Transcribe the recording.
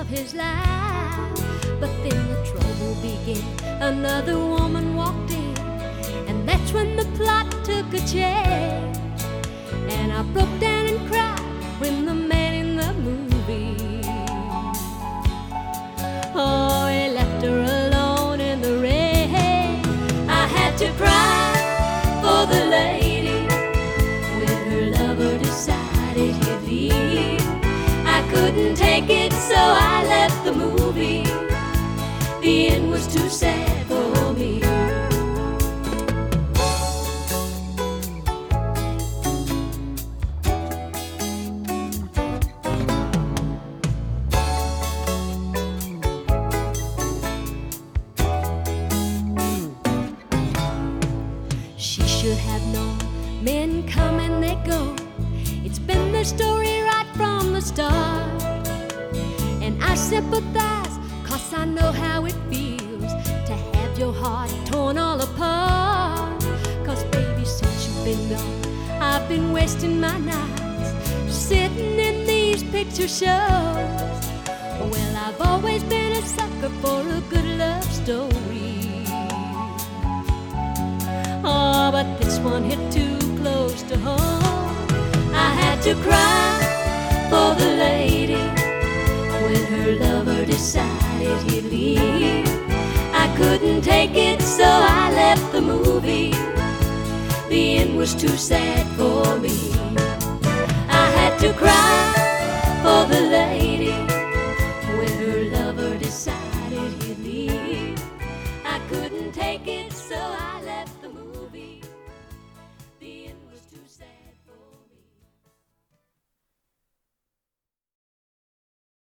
his life. But then the trouble began. Another woman walked in, and that's when the plot took a change. And I broke down and cried when the man in the movie, oh, he left her alone in the rain. I had to cry for the lady when her lover decided he'd leave. I couldn't take it, so I left the movie. The end was too sad for me. She should have known men come and they go. It's been their story right from the start. And I sympathize, 'cause I know how it feels to have your heart torn all apart. 'Cause baby, since you've been gone, I've been wasting my nights sitting in these picture shows. Well, I've always been a sucker for a good love story. Oh, but this one hit too close to home. I had to cry for the lady when her lover decided he'd leave. I couldn't take it, so I left the movie. The end was too sad for me.